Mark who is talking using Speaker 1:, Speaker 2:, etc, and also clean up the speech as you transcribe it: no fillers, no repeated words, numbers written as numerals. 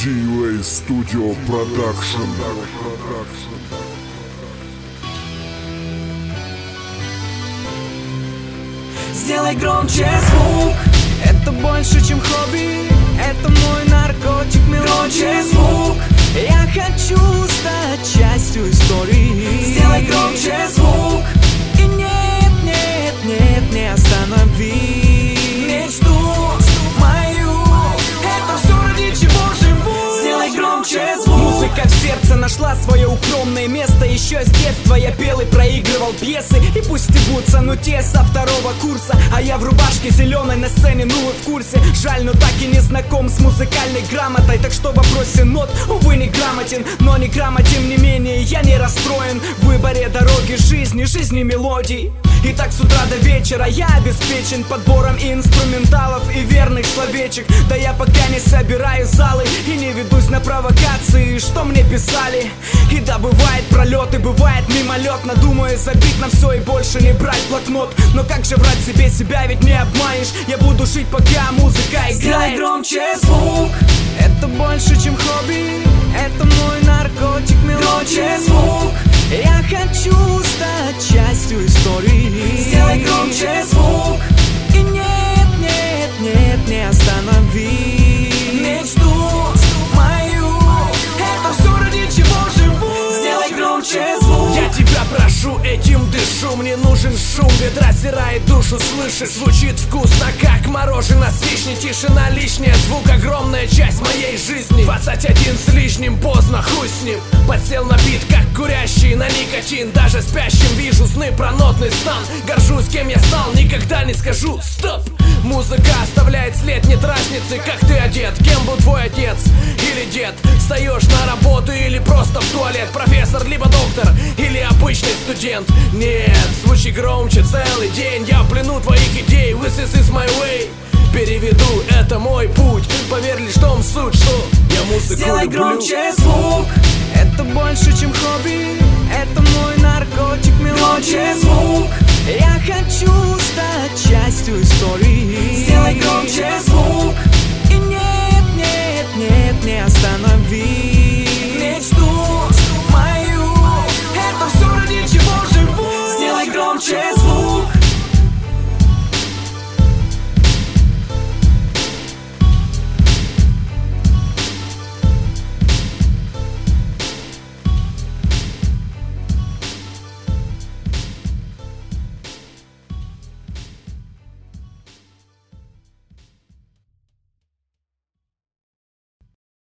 Speaker 1: D-Way Studio Production.
Speaker 2: Сделай громче звук. Это больше, чем хобби. Это мой наркотик, мелодия. Звук. Я хочу стать частью истории. Сделай громче звук. И нет, нет, нет, не останови мечту мою. Это все ради чего живу. Сделай громче звук. Музыка в сердце нашла свое укромное место. Еще с детства я пел и проигрывал пьесы. И пусть стебутся, но те со второго курса. А я в рубашке зеленой на сцене, ну вы в курсе. Жаль, но так и не знаком с музыкальной грамотой. Так что в вопросе нот, увы, не грамотен. Но не грамотен, не менее, я не расстроен в выборе дороги жизни, жизни мелодий. И так с утра до вечера я обеспечен подбором инструменталов и верных словечек. Да я пока не собираю залы и не ведусь на провокации, что мне писали. И да, бывает пролеты, бывает мимолетно. Думаю забить на все и больше не брать блокнот. Но как же врать себе, себя ведь не обманешь. Я буду жить, пока музыка играет. Сделай громче звук. Это больше, чем хобби. Это мой наркотик, мелодия. Звук. Я хочу стать частью истории. Сделай громче звук. И нет, нет, нет, не останови мечту мою. Это все ради чего живу. Сделай громче звук.
Speaker 3: Я тебя прошу, этим дышу. Мне нужен шум, ведь раздирает душу. Слышишь, звучит вкусно, как мороженое с вишней. Тишина лишняя, звук огромная часть моей жизни. 21 с лишним, поздно, хуй с ним. Подсел на бит, как курящий на никотин. Даже спящим вижу сны про нотный стан. Горжусь, кем я стал, никогда не скажу стоп. Музыка оставляет след, нет разницы, как ты одет. Кем был твой отец или дед? Встаешь на работу или просто в туалет? Профессор, либо доктор, или обычный студент? Нет, звучи громче целый день. Я в плену твоих идей, this is my way. Переведу, это мой путь. Поверь лишь в том суть, что я музыку
Speaker 2: Сделай
Speaker 3: люблю.
Speaker 2: громче звук. Это больше, чем хобби. Это мой наркотик, мелодия. Звук. Я хочу стать частью истории. Сделай громче звук.